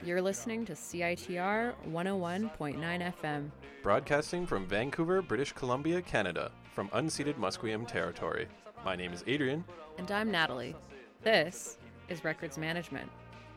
You're listening to CITR 101.9 FM. Broadcasting from Vancouver, British Columbia, Canada, from unceded Musqueam territory. My name is Adrian. And I'm Natalie. This is Records Management.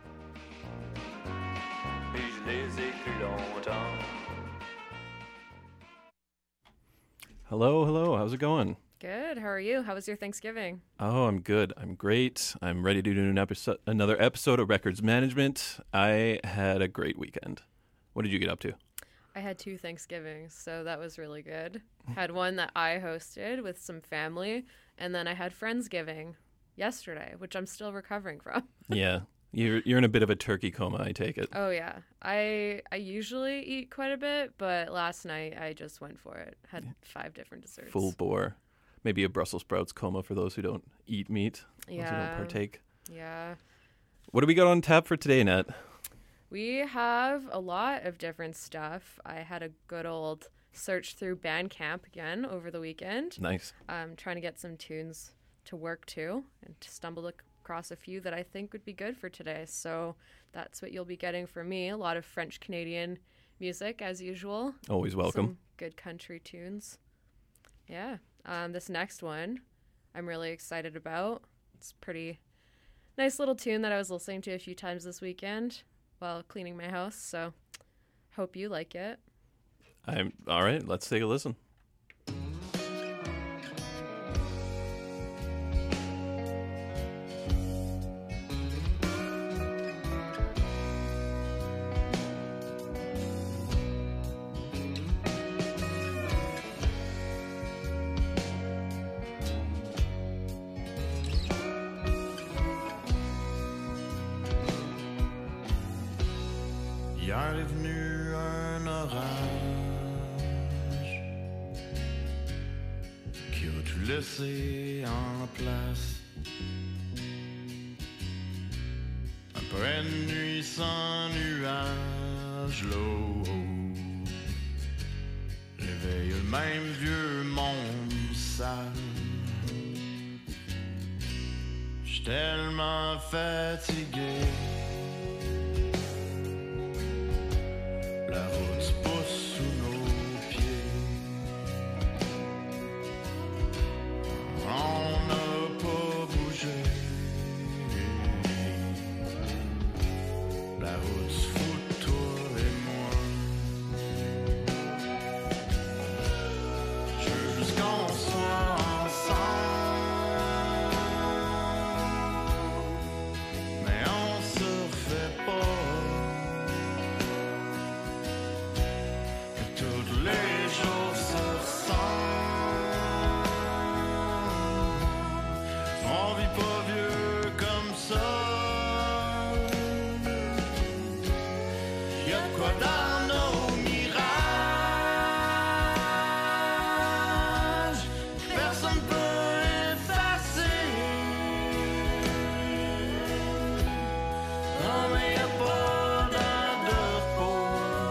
Hello. How's it going? Good. How are you? How was your Thanksgiving? Oh, I'm good. I'm great. I'm ready to do another episode of Records Management. I had a great weekend. What did you get up to? I had 2 Thanksgivings, so that was really good. Had one that I hosted with some family, and then I had Friendsgiving yesterday, which I'm still recovering from. Yeah. You're in a bit of a turkey coma, I take it. Oh, yeah. I usually eat quite a bit, but last night I just went for it. Had 5 different desserts. Full bore. Maybe a Brussels sprouts coma for those who don't eat meat. Those who don't partake. Yeah. What do we got on tap for today, Nat? We have a lot of different stuff. I had a good old search through Bandcamp again over the weekend. Nice. Trying to get some tunes to work to and to stumble across a few that I think would be good for today. So that's what you'll be getting from me. A lot of French-Canadian music, as usual. Always welcome. Some good country tunes. Yeah. This next one I'm really excited about. It's a pretty nice little tune that I was listening to a few times this weekend while cleaning my house, so hope you like it. All right, let's take a listen. Hier est venu un orage qui a tout laissé en place. Après une nuit sans nuages, l'eau réveille le même vieux monde sale. J'suis tellement fatigué. La route se pousse sous nos pieds. On n'a pas bougé. La route se fout de toi et moi. Je veux juste qu'on soit ensemble, mais on se refait pas. Les jours se ressemblent. On vit pas vieux comme ça. Y'a de quoi dans nos mirages que personne peut effacer. Non mais y'a pas d'air de repos.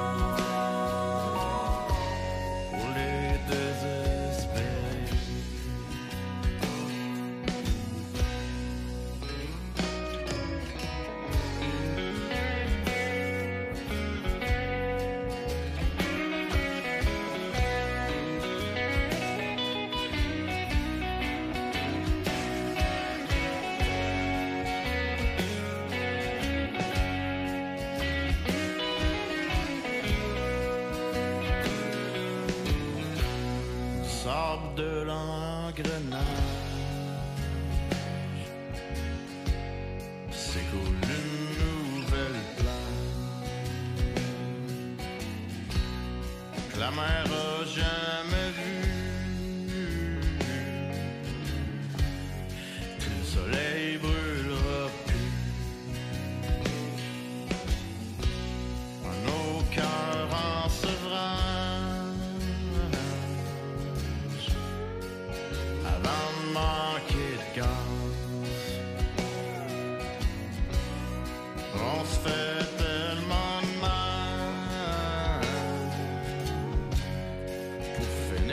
Sort de l'engrenage, s'écoule une nouvelle plage que la mer a jamais vue, que le soleil brûlera plus. Nos cœurs en sevrage avant de manquer de gaz. On se fait tellement de mal pour finir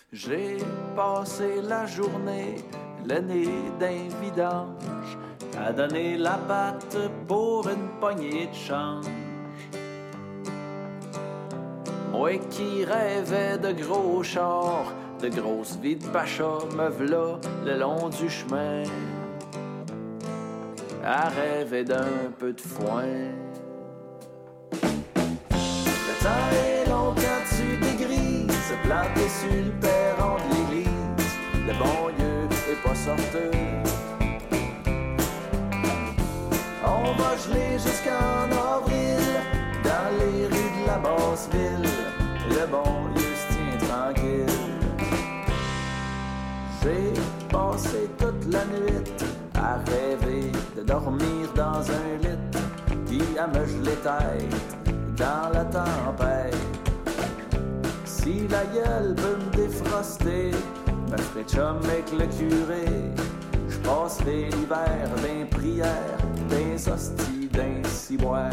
J'ai passé la journée, le nez d'un vidange, à donner la patte pour une poignée de change. Moi qui rêvais de gros chars, de grosses vies de pacha, me v'là le long du chemin, à rêver d'un peu de foin. Le temps est long quand tu dégrises, planté sur le perron de l'église, le bon Dieu est pas sorteux. On va geler jusqu'en avril, dans les rues de la Basse-Ville, le bon Dieu se tient tranquille. J'ai passé toute la nuit à rêver de dormir dans un lit, puis à me geler tête dans la tempête. Si la gueule peut me défroster, me ferai chum avec le curé. J'passerai l'hiver d'un prière, des hosties, d'un ciboire.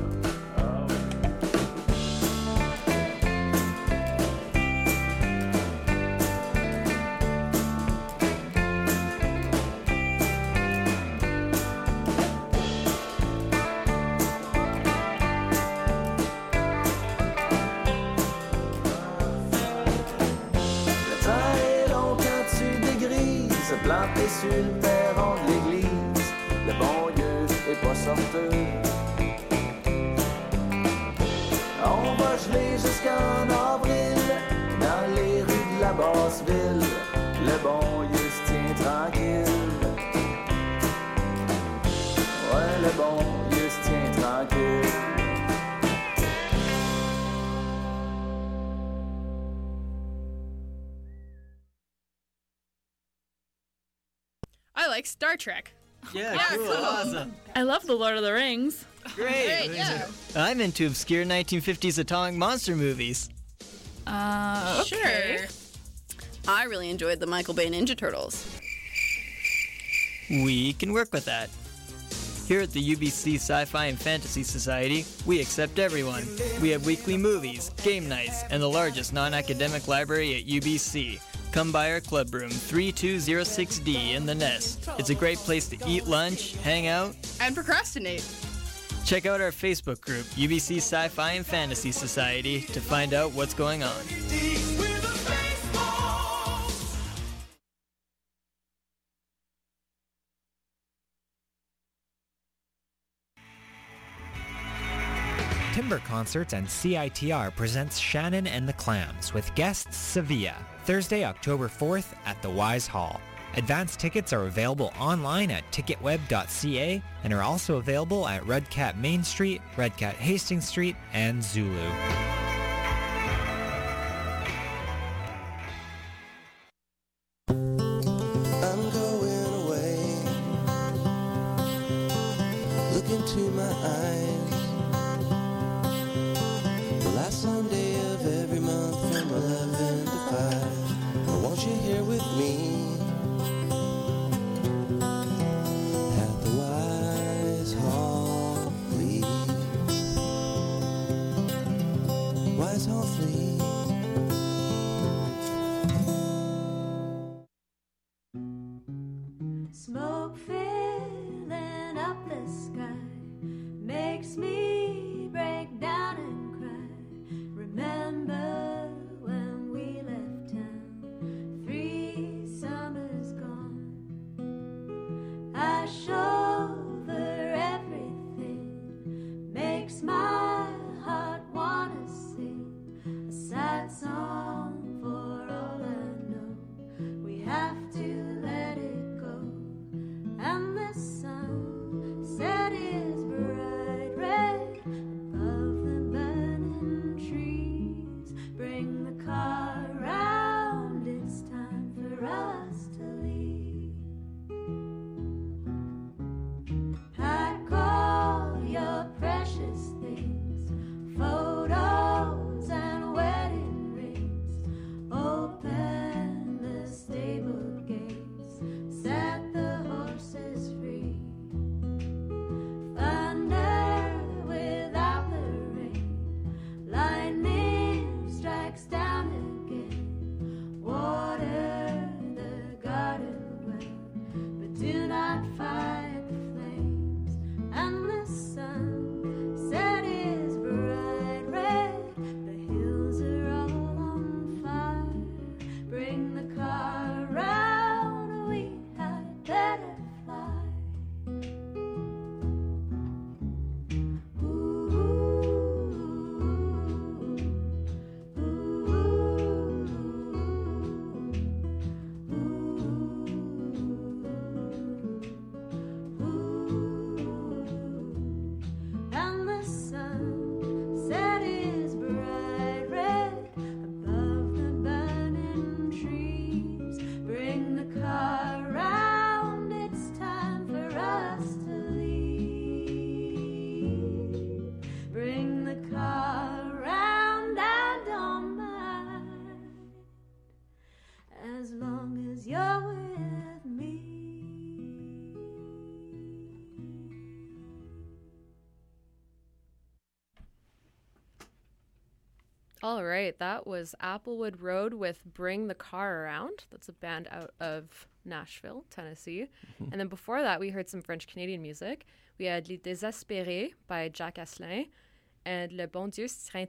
Planté sur le perron de l'église, le bon Dieu est pas sorteux. On va geler jusqu'en avril, dans les rues de la Basse-Ville, le bon Dieu se tient tranquille. Ouais, le bon Dieu se tient tranquille. I like Star Trek. Yeah, cool. Awesome. I love The Lord of the Rings. Great. Yeah. I'm into obscure 1950s atomic monster movies. Okay. Sure. I really enjoyed the Michael Bay Ninja Turtles. We can work with that. Here at the UBC Sci-Fi and Fantasy Society, we accept everyone. We have weekly movies, game nights, and the largest non-academic library at UBC. Come by our club room, 3206D in the Nest. It's a great place to eat lunch, hang out, And procrastinate. check out our Facebook group, UBC Sci-Fi and Fantasy Society, to find out what's going on. Timber Concerts and CITR presents Shannon and the Clams with guests Sevilla, Thursday, October 4th at the Wise Hall. Advance tickets are available online at ticketweb.ca and are also available at Red Cat Main Street, Red Cat Hastings Street, and Zulu. I'm going away. Look into my eyes. The last Sunday of every month from 11 to 5. I want you here with me at the Wise Hall, please. Wise Hall, please. Smoke filling up the sky makes me right. That was Applewood Road with Bring the Car Around. That's a band out of Nashville, Tennessee. And then before that, we heard some French-Canadian music. We had Les Désespérés by Jacques Asselin and Le Bon Dieu se tient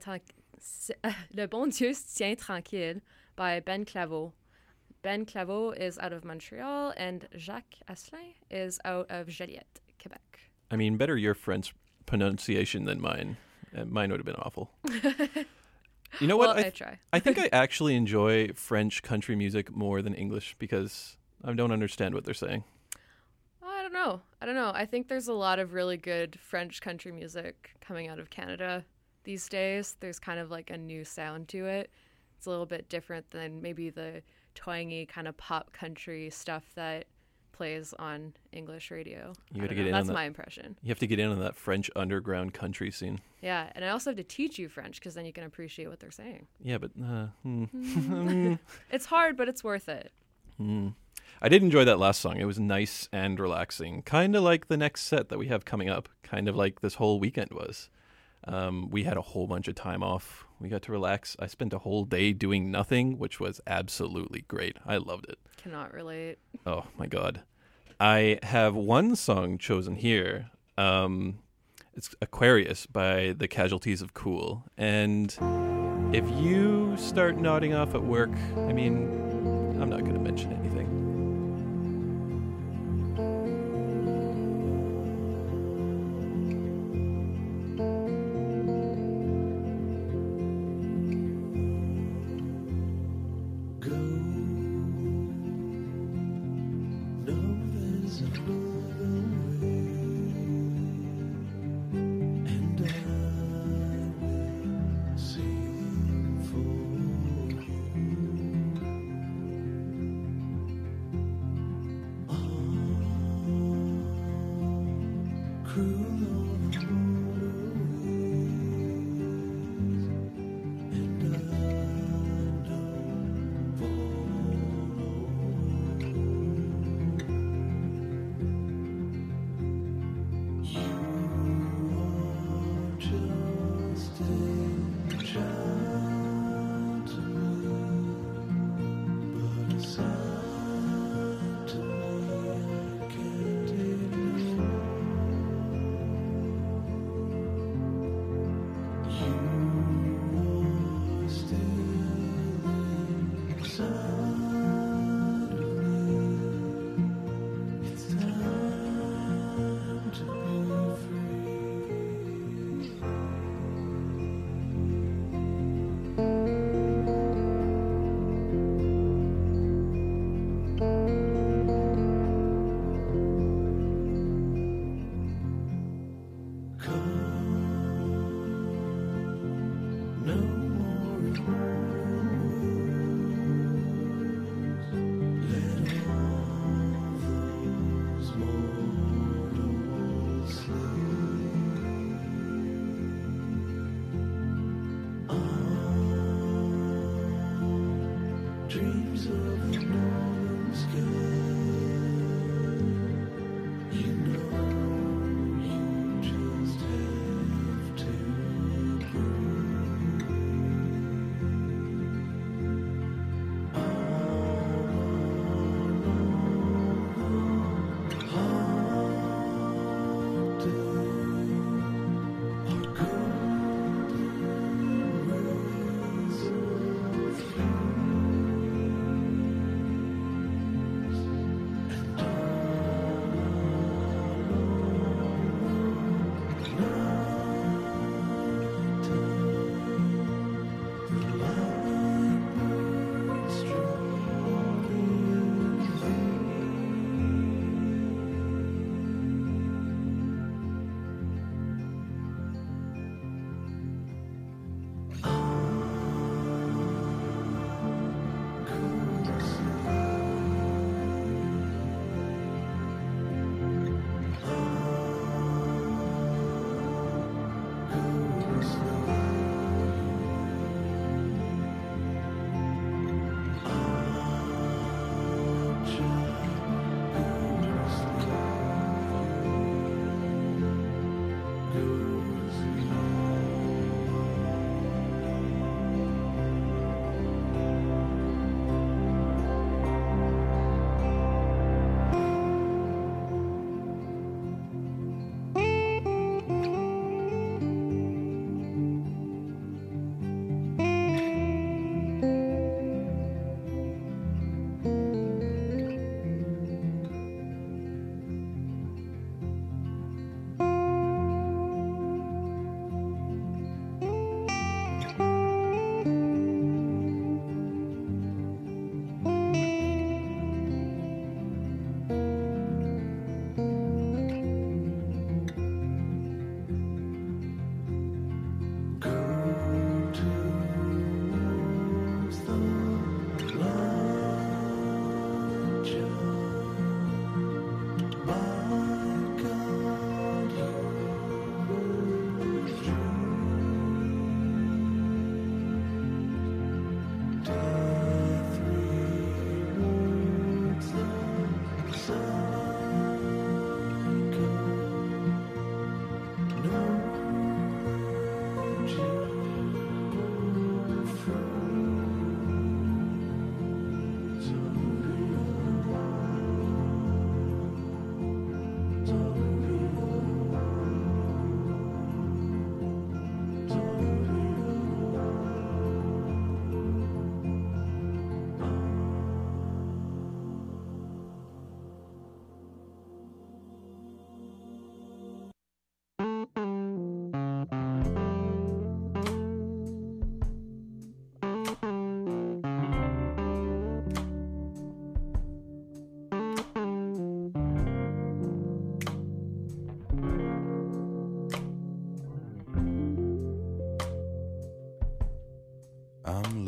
tranquille by Ben Claveau. Ben Claveau is out of Montreal, and Jacques Asselin is out of Joliette, Quebec. I mean, better your French pronunciation than mine. Mine would have been awful. You know what? Well, I try. I think I actually enjoy French country music more than English because I don't understand what they're saying. I don't know. I think there's a lot of really good French country music coming out of Canada these days. There's kind of like a new sound to it. It's a little bit different than maybe the twangy kind of pop country stuff that plays on English radio. You got to I don't get know. in That's on that. my impression. You have to get in on that French underground country scene. Yeah, and I also have to teach you French because then you can appreciate what they're saying. Yeah, but It's hard, but it's worth it. I did enjoy that last song. It was nice and relaxing, kind of like the next set that we have coming up, kind of like this whole weekend was. We had a whole bunch of time off. We got to relax. I spent a whole day doing nothing, which was absolutely great. I loved it. Cannot relate. Oh, my God. I have one song chosen here. It's Aquarius by the Casualties of Cool. And if you start nodding off at work, I mean, I'm not going to mention anything.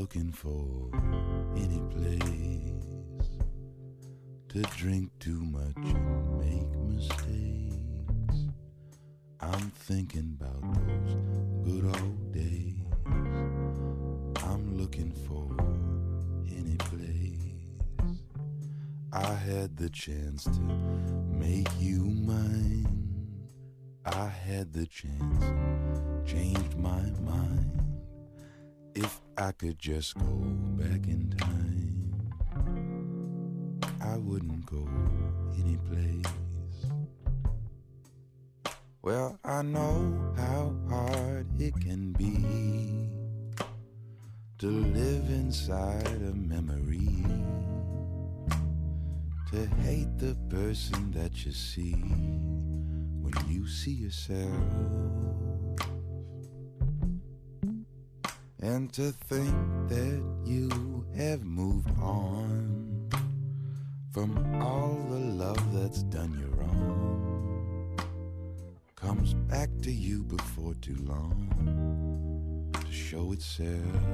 looking for any place to drink too much and make mistakes. I'm thinking about those good old days. I'm looking for any place. I had the chance to make you mine. I had the chance and changed my mind. If I could just go back in time, I wouldn't go any place. Well, I know how hard it can be to live inside a memory, to hate the person that you see when you see yourself, and to think that you have moved on from all the love that's done you wrong, comes back to you before too long to show itself.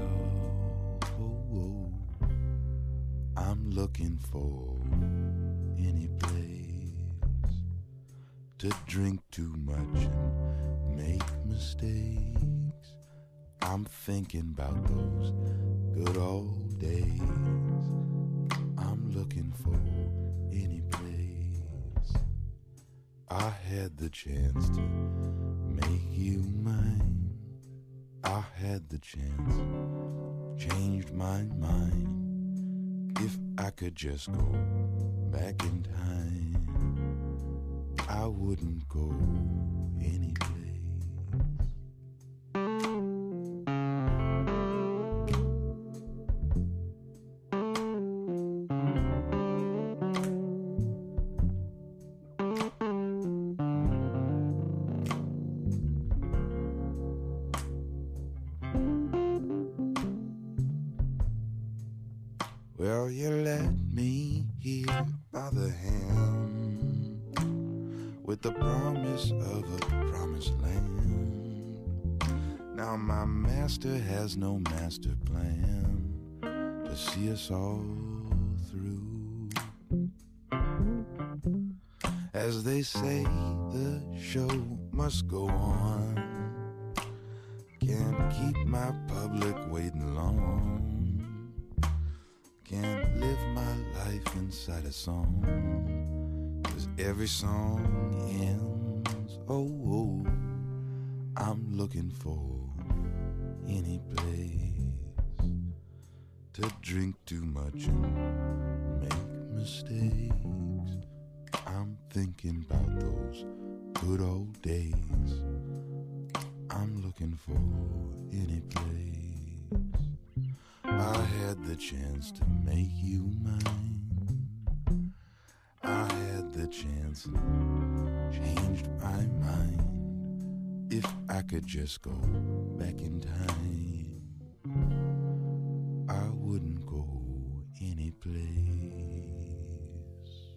I'm looking for any place to drink too much and make mistakes. I'm thinking about those good old days. I'm looking for any place. I had the chance to make you mine. I had the chance, changed my mind. If I could just go back in time, I wouldn't go any place. Well, you led me here by the hand with the promise of a promised land. Now my master has no master plan to see us all through. As they say, the show must go on. Can't keep my public waiting long. Can't live my life inside a song, 'cause every song ends. Oh, I'm looking for any place to drink too much and make mistakes. I'm thinking about those good old days. I'm looking for any place. I had the chance to make you mine. I had the chance and changed my mind. If I could just go back in time, I wouldn't go any place.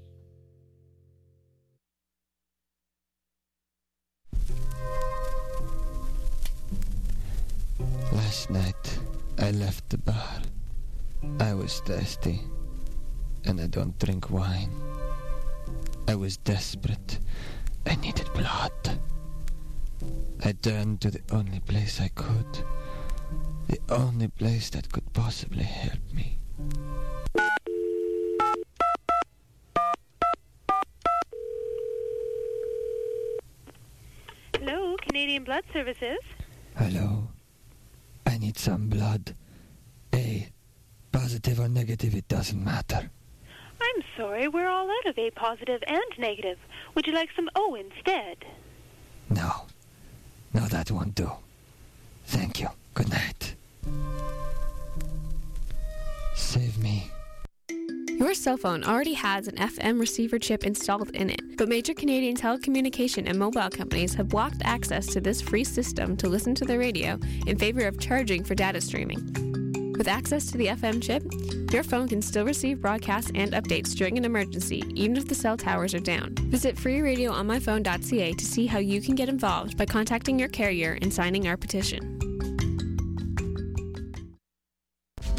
Last night, I left the bar. I was thirsty, and I don't drink wine. I was desperate. I needed blood. I turned to the only place I could. The only place that could possibly help me. Hello, Canadian Blood Services. Hello. I need some blood. A, positive or negative, it doesn't matter. I'm sorry, we're all out of A positive and negative. Would you like some O instead? No. No, that won't do. Thank you. Good night. Save me. Your cell phone already has an FM receiver chip installed in it, but major Canadian telecommunication and mobile companies have blocked access to this free system to listen to the radio in favor of charging for data streaming. With access to the FM chip, your phone can still receive broadcasts and updates during an emergency, even if the cell towers are down. Visit freeradioonmyphone.ca to see how you can get involved by contacting your carrier and signing our petition.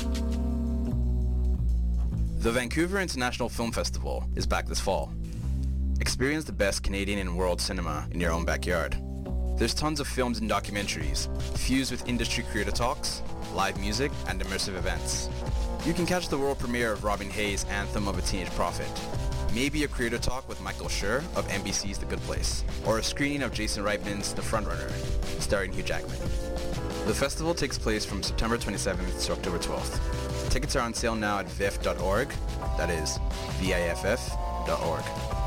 The Vancouver International Film Festival is back this fall. Experience the best Canadian and world cinema in your own backyard. There's tons of films and documentaries, fused with industry creator talks, live music, and immersive events. You can catch the world premiere of Robin Hayes' Anthem of a Teenage Prophet, maybe a creator talk with Michael Schur of NBC's The Good Place, or a screening of Jason Reitman's The Frontrunner, starring Hugh Jackman. The festival takes place from September 27th to October 12th. Tickets are on sale now at viff.org, that is VIFF.org.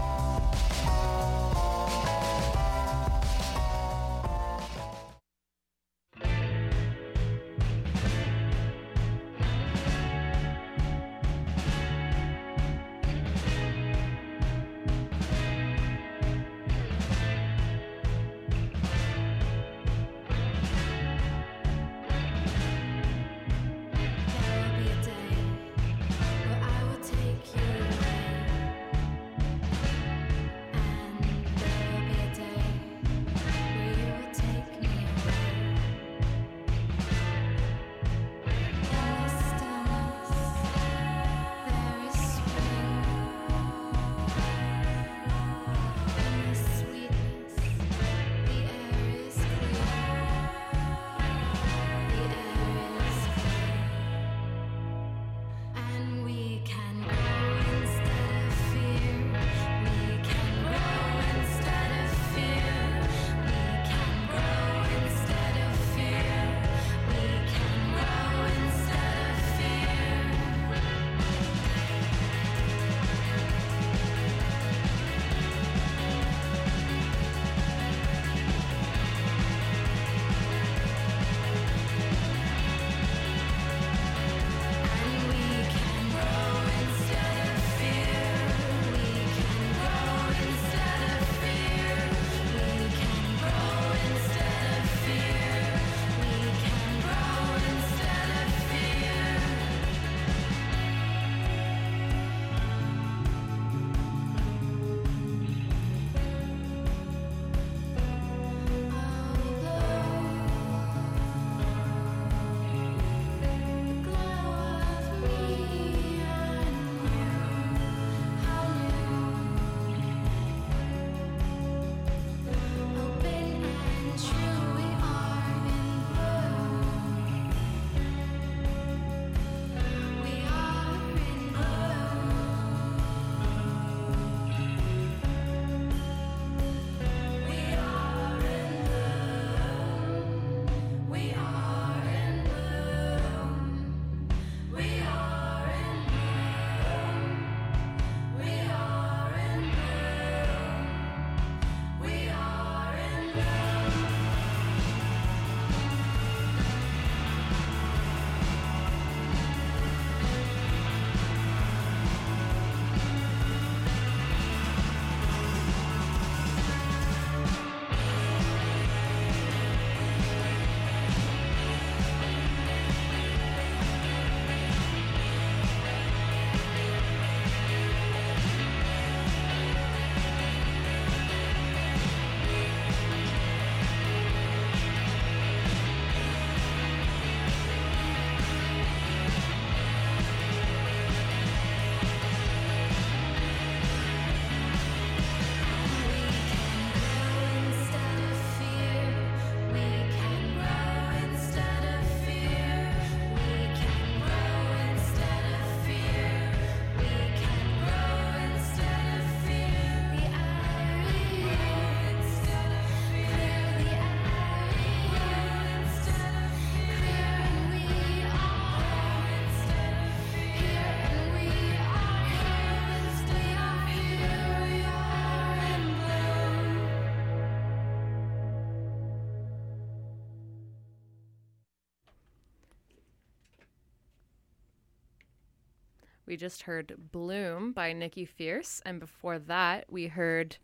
We just heard Bloom by Nikki Fierce, and before that we heard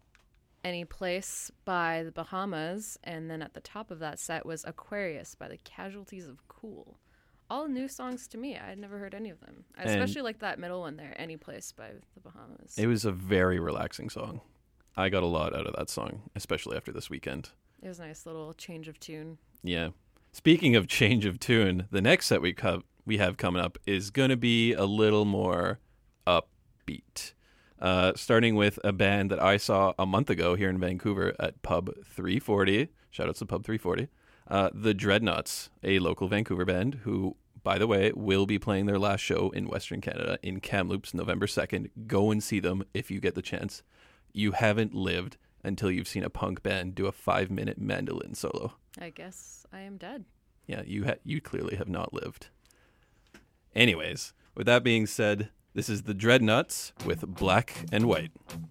Any Place by the Bahamas, and then at the top of that set was Aquarius by the Casualties of Cool. All new songs to me. I had never heard any of them. I especially like that middle one there, Any Place by the Bahamas. It was a very relaxing song. I got a lot out of that song, especially after this weekend. It was a nice little change of tune. Yeah. Speaking of change of tune, the next set we we have coming up is going to be a little more upbeat. Starting with a band that I saw a month ago here in Vancouver at Pub 340. Shout out to Pub 340. The Dreadnoughts, a local Vancouver band who, by the way, will be playing their last show in Western Canada in Kamloops November 2nd. Go and see them if you get the chance. You haven't lived until you've seen a punk band do a 5-minute mandolin solo. I guess I am dead. Yeah, you clearly have not lived. Anyways, with that being said, this is the Dreadnoughts with Black and White.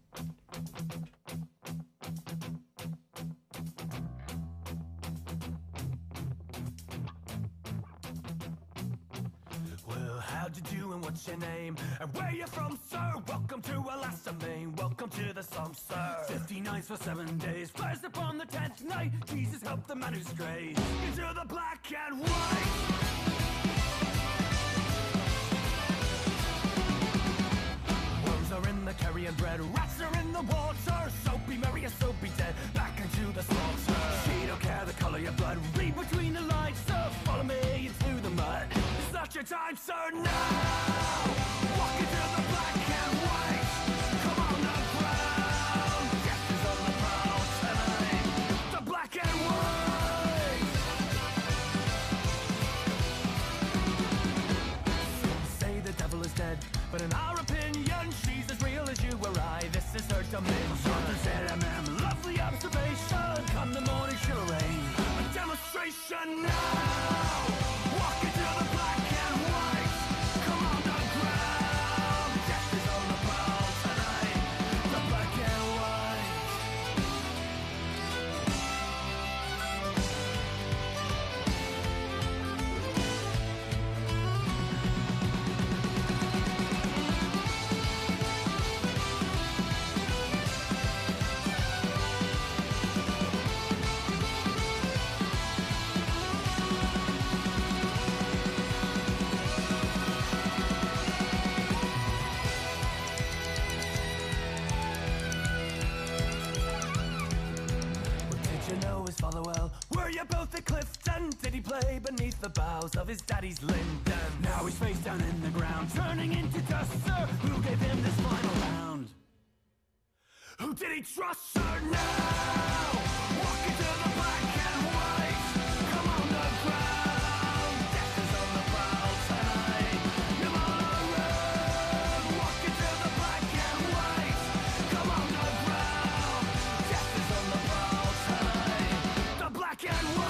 Well, how'd you do and what's your name? And where you from, sir? Welcome to Alaska, Maine. Welcome to the slum, sir. 50 nights for 7 days. Fires upon the 10th night. Jesus help the man who's strayed into the black and white. Are in the carrion bread, rats are in the water. Soapy Mary, a soapy dead, back into the slaughter. She don't care the color of your blood, read between the lines, sir. Follow me into the mud. It's not your time, sir, now. Walk into the black and white. Come on the ground. Death is on the prowl tonight. The black and white. Say the devil is dead, but in our opinion, she's as real as you or I. This is her dimension. Something said, lovely observation. Come the morning, she'll arrange a demonstration now. Walk into the black and white. Come on the ground. Death is on the prowl tonight. The black and white. Father well, were you both at Clifton? Did he play beneath the boughs of his daddy's linden? Now he's face down in the ground, turning into dust, sir. Who gave him this final round? Who did he trust, sir? Now walk into the black and white. Come on the ground. Death is on the prowl tonight. Come on around. Walk into the black and white. Come on the ground. Death is on the prowl tonight. The black and white.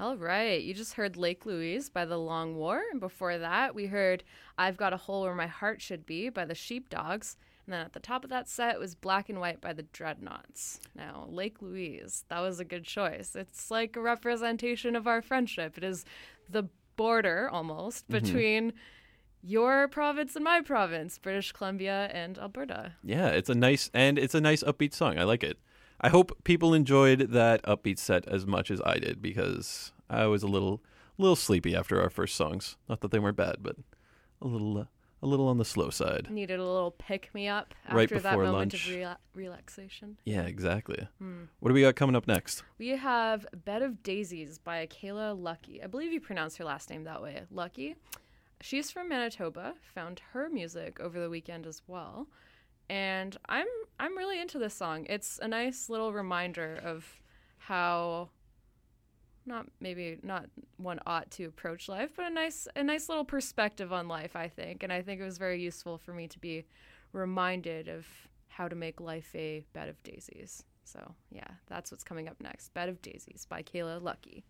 All right. You just heard Lake Louise by The Long War. And before that, we heard I've Got a Hole Where My Heart Should Be by the Sheepdogs. And then at the top of that set was Black and White by the Dreadnoughts. Now, Lake Louise, that was a good choice. It's like a representation of our friendship. It is the border, almost, between your province and my province, British Columbia and Alberta. Yeah, it's a nice upbeat song. I like it. I hope people enjoyed that upbeat set as much as I did, because I was a little sleepy after our first songs. Not that they weren't bad, but a little on the slow side. Needed a little pick-me-up after Right that before moment lunch. of relaxation. Yeah, exactly. What do we got coming up next? We have Bed of Daisies by Kayla Lucky. I believe you pronounce her last name that way, Lucky. She's from Manitoba. Found her music over the weekend as well. And I'm really into this song. It's a nice little reminder of how not one ought to approach life, but a nice little perspective on life, I think. And I think it was very useful for me to be reminded of how to make life a bed of daisies. So yeah, that's what's coming up next. Bed of Daisies by Kayla Lucky.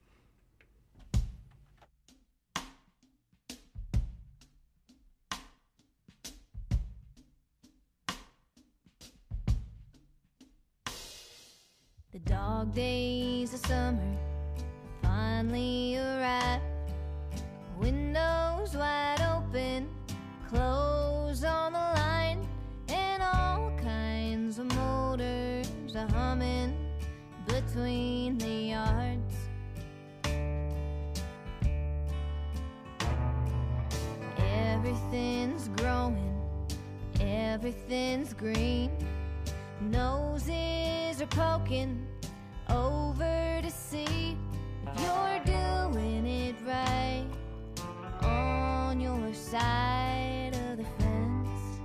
The dog days of summer finally arrived. Windows wide open, clothes on the line, and all kinds of motors are humming between the yards. Everything's growing, everything's green. Noses are poking over to see if you're doing it right on your side of the fence.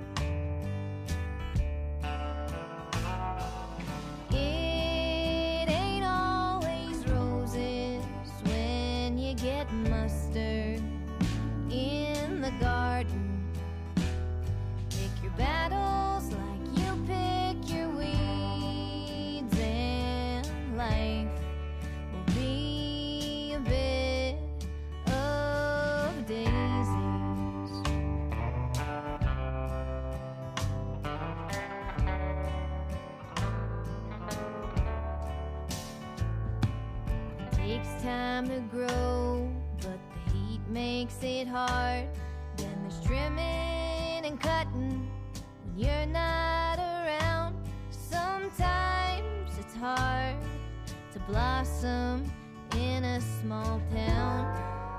It ain't always roses when you get mustard in the garden. Pick your battles like you pick your weeds, and life will be a bit of daisies. Takes time to grow, but the heat makes it hard. Then there's trimming and cutting when you're not around. Sometimes it's hard to blossom in a small town.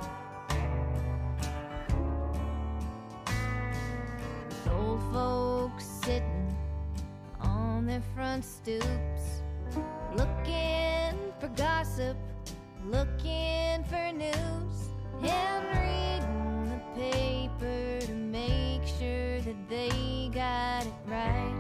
With old folks sitting on their front stoops, looking for gossip, looking for news, and reading the paper to make sure that they got it right.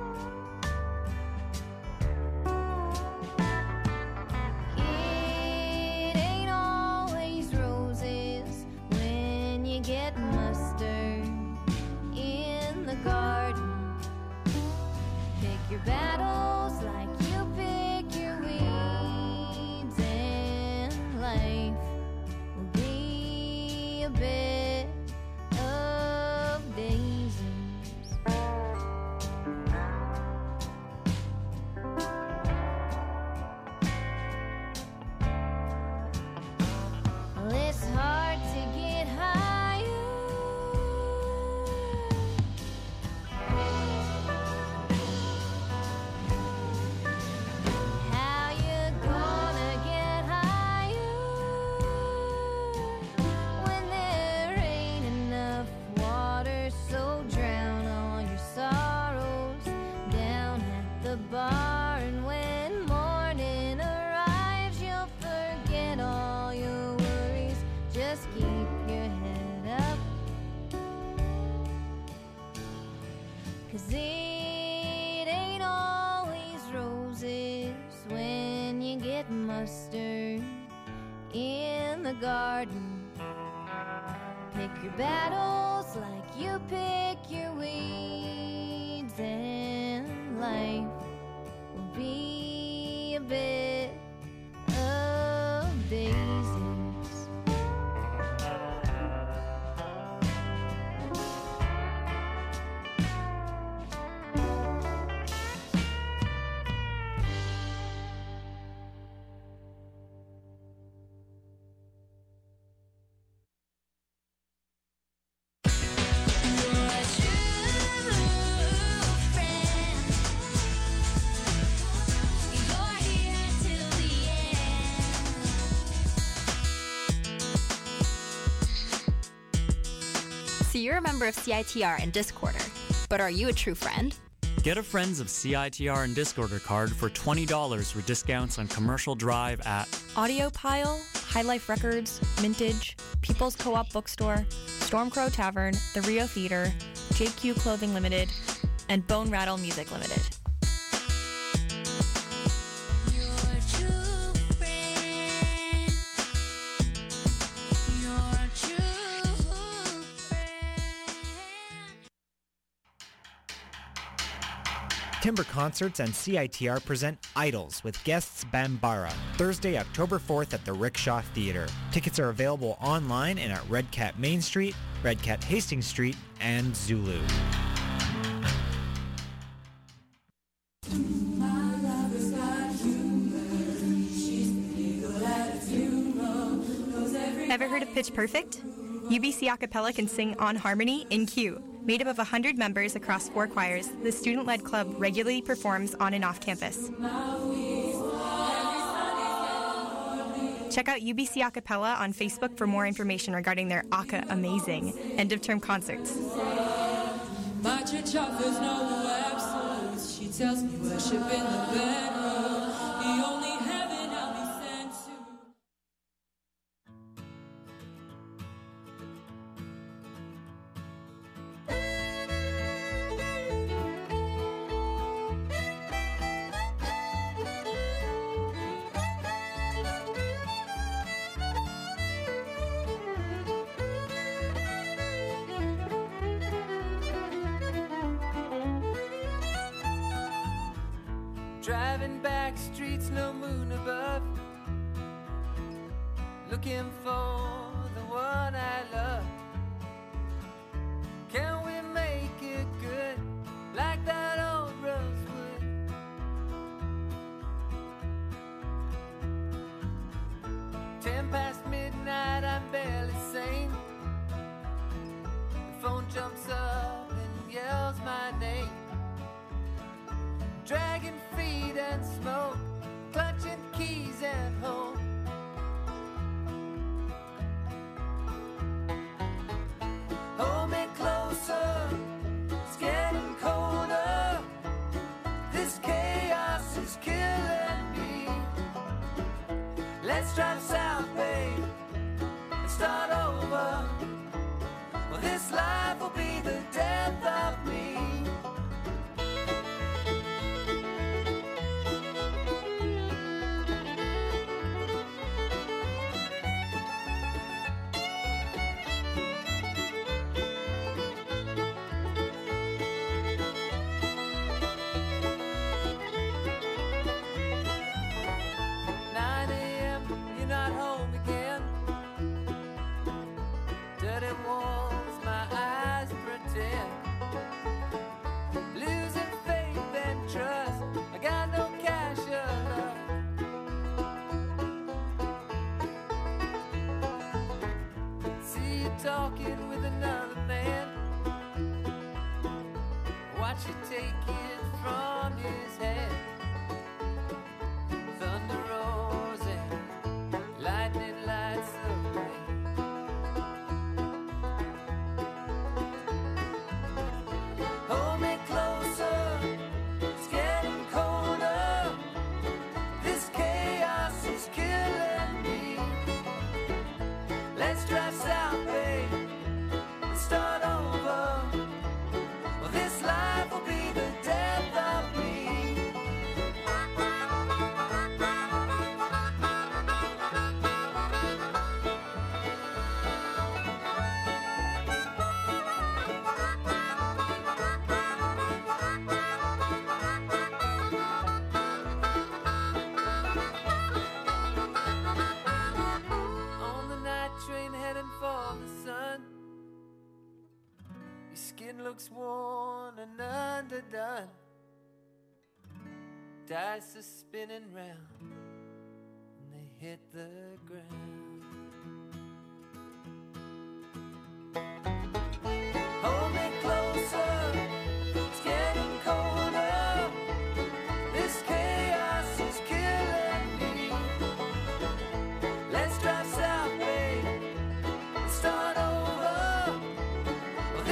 It ain't always roses when you get mustard in the garden. Pick your battles like you pick your weeds, and life will be a bit of daisies. Well, it's hard to get higher. How you gonna get higher when there ain't enough water? So drown all your sorrows down at the bar, and when morning arrives, you'll forget all your worries. Just keep your head up, 'cause it ain't always roses when you get mustard in the garden. Pick your battles like you pick your weeds, and life will be a bit of daisies. you're a member of CITR and Discorder, but are you a true friend? Get a Friends of CITR and Discorder card for $20 with discounts on Commercial Drive at Audiopile, High Life Records, Mintage, People's Co-op Bookstore, Stormcrow Tavern, The Rio Theater, JQ Clothing Limited, and Bone Rattle Music Limited. Timber Concerts and CITR present Idols with guests Bambara, Thursday, October 4th at the Rickshaw Theatre. Tickets are available online and at Red Cat Main Street, Red Cat Hastings Street, and Zulu. Ever heard of Pitch Perfect? UBC Acapella can sing on harmony in Q. Made up of 100 members across 4 choirs, the student-led club regularly performs on and off campus. Check out UBC Acapella on Facebook for more information regarding their Aka Amazing end-of-term concerts. My church offers no absolutes. She tells me worship in the bedroom. The only heaven I'll be sent to. Driving back streets, no moon above, looking for the one I love. Can we make it good like that old rosewood? 10 past midnight, I'm barely sane. The phone jumps up and yells my name. Dragging feet and smoke, clutching keys at home. Hold me closer, it's getting colder. This chaos is killing me. Let's drive south, babe, and start over. Well, this life will be the death of me. Talking with another man, watch you take it from his hand. Thunder roars and lightning lights the way. Hold me closer, it's getting colder. This chaos is killing me. Let's drive south, babe, and start over. Well, this life will be the death of me. On the night train heading for the sun, your skin looks worn and underdone. Dice are spinning round and they hit the ground. Hold me closer, it's getting colder. This chaos is killing me. Let's drive south, babe, and start over. Well,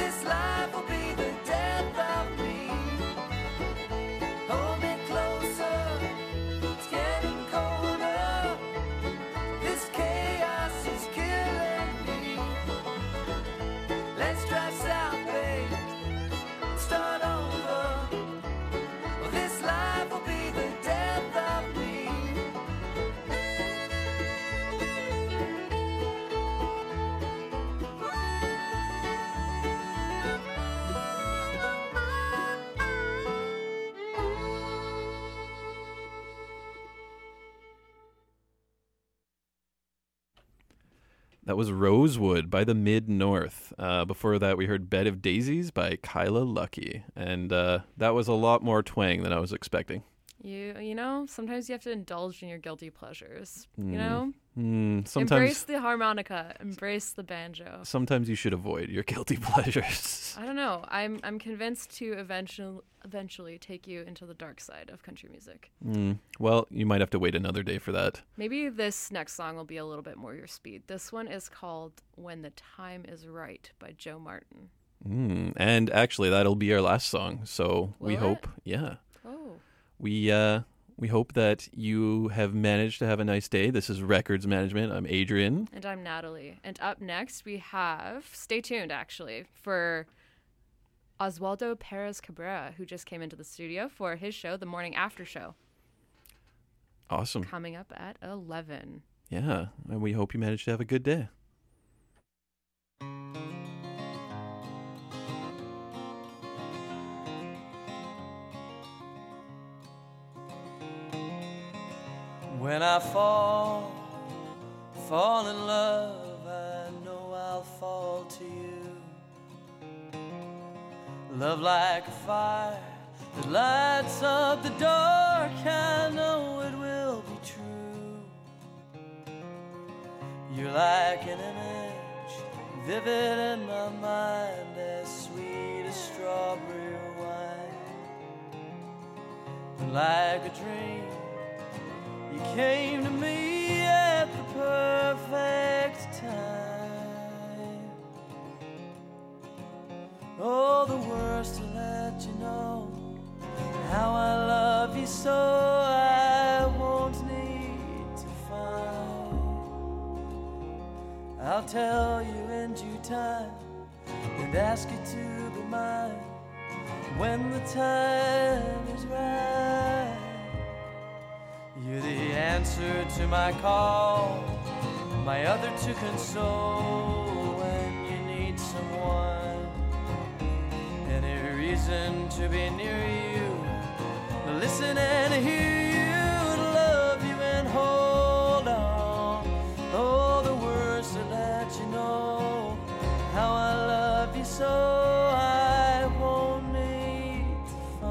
Let's drive south, babe. Start over. Well, this life will be the death of me. That was Rosewood by the Mid-North. Before that, we heard Bed of Daisies by Kyla Lucky. And that was a lot more twang than I was expecting. You know, sometimes you have to indulge in your guilty pleasures. You know? Sometimes, embrace the harmonica. Embrace the banjo. Sometimes you should avoid your guilty pleasures. I don't know. I'm convinced to eventually take you into the dark side of country music. Well, you might have to wait another day for that. Maybe this next song will be a little bit more your speed. This one is called When the Time Is Right by Joe Martin. And actually, that'll be our last song. So we hope, yeah. Oh. We hope that you have managed to have a nice day. This is Records Management. I'm Adrian. And I'm Natalie. And up next we have, stay tuned actually, for Oswaldo Perez Cabrera, who just came into the studio for his show, The Morning After Show. Awesome. Coming up at 11. Yeah, and we hope you managed to have a good day. When I fall in love, I know I'll fall to you. Love like a fire that lights up the dark, I know it will be true. You're like an image, vivid in my mind, as sweet as strawberry wine. And like a dream, you came to me at the perfect time. Oh, the words to let you know how I love you so I won't need to find. I'll tell you in due time and ask you to be mine when the time is right. You're the answer to my call, my other to console when you need someone. Any reason to be near you, to listen and hear you, to love you and hold on. Oh, the words to let you know how I love you so I won't need to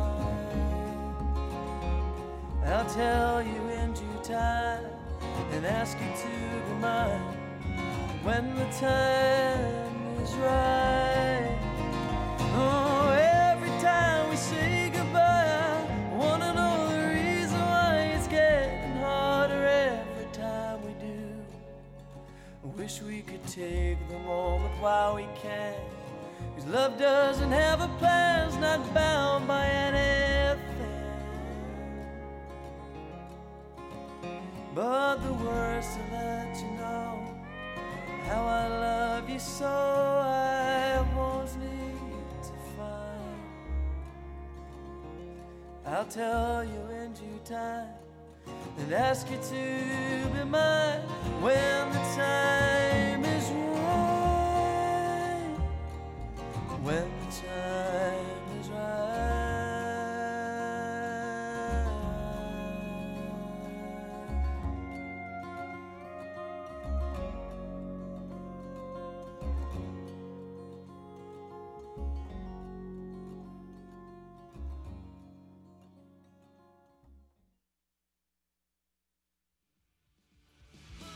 find. I'll tell you time and ask you to be mine when the time is right. Oh, every time we say goodbye, I wanna know the reason why it's getting harder every time we do. I wish we could take the moment while we can, 'cause love doesn't have a plan, it's not bound by anything. But the words to let you know how I love you so I won't need to find. I'll tell you in due time and ask you to be mine when the time